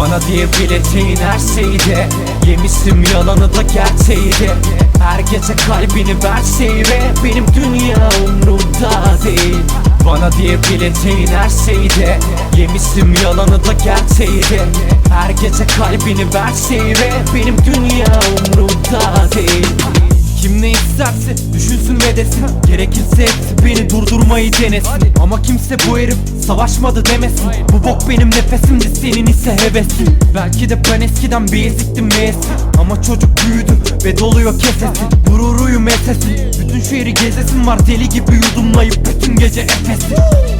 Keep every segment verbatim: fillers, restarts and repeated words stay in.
Bana diyebileceğin her şeyi de yemişim, yalanı da gerçeği de. Her gece kalbini ver seyre, benim dünya umrumda değil. Bana diyebileceğin her şeyi de yemişim, yalanı da gerçeği de. Her gece kalbini ver seyre, benim dünya umrumda değil. Kim ne isterse düşünsün ve desin, gerekirse hepsi beni durdurmayı denesin. Ama kimse bu herif savaşmadı demesin. Bu bok benim nefesimdi, senin ise hevesin. Belki de ben eskiden bir eziktim meğerse, ama çocuk büyüdü ve doluyor kesesi. Gururuyum esesi, bütün şehri gezesim var, deli gibi yudumlayıp bütün gece efesi.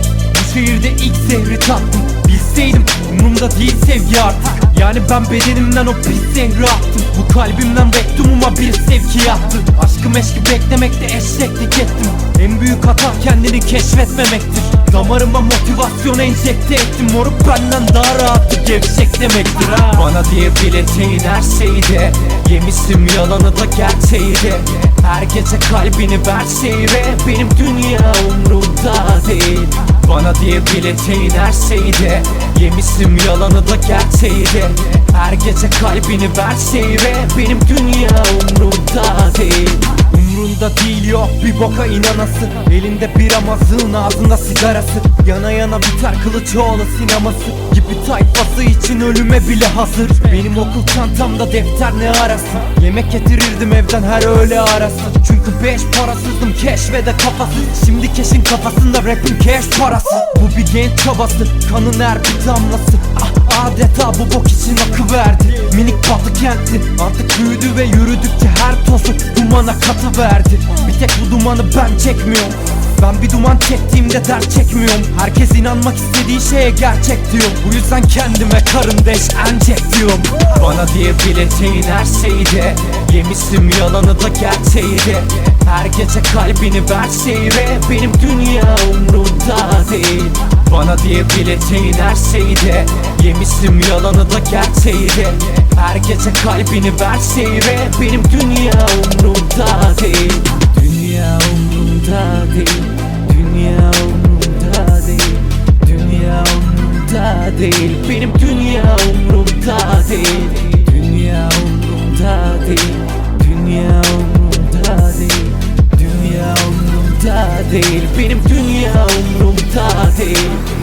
Bu şehirde ilk zehri tattım, bilseydim umurumda değil sevgi artık. Yani ben bedenimden o pis zehri attım, bu kalbimden rektumuma bir sevki yaptım. Aşkı meşki beklemekte eşeklik ettim. En büyük hata kendini keşfetmemektir. Damarıma motivasyon enjekte ettim. Moruk benden daha rahatı gevşek demektir ha. Bana diyebileceğin her şeyi de yemişim, yalanı da gerçeği de. Her gece kalbini ver seyre, benim dünya umrumda değil. Bana diyebileceğin her şeyi de yemişim, yalanı da gerçeği de. Her gece kalbini ver seyre, benim dünya umrumda değil. Umrunda değil, yok bir boka inanası. Elinde bir amazığın, ağzında sigarası. Yana yana biter Kılıçoğlu sineması gibi tayfası için ölüme bile hazır. Benim okul çantamda defter ne arasın. Yemek getirirdim evden her öğle arası. Çünkü beş parasızdım, keş ve de kafasız. Şimdi keşin kafasında rapin keş parası. Bu bir genç çabası, kanın her bir damlası. Ah, adeta bu bok için akı verdi. Minik batı kenti artık büyüdü ve yürüdükçe her tozu dumana katıverdi. Bir tek bu dumanı ben çekmiyorum. Ben bir duman çektiğimde dert çekmiyorum. Herkes inanmak istediği şeye gerçek diyor. Bu yüzden kendime karın deş encek diyorum. Bana diyebileceğin her şeyi de yemişim, yalanı da gerçeği de. Her gece kalbini ver seyre, benim dünya umrumda değil. Bana diyebileceğin her şeyi de yemişim, yalanı da gerçeği de. Her gece kalbini ver seyre, benim dünya umrumda değil. Dünya umrumda değil. Dünya umrumda değil. Dünya umrumda değil. Benim dünya umrumda değil. Dünya umrumda değil. Dünya umrumda değil. Dünya umrumda değil. Benim dünya umrumda değil.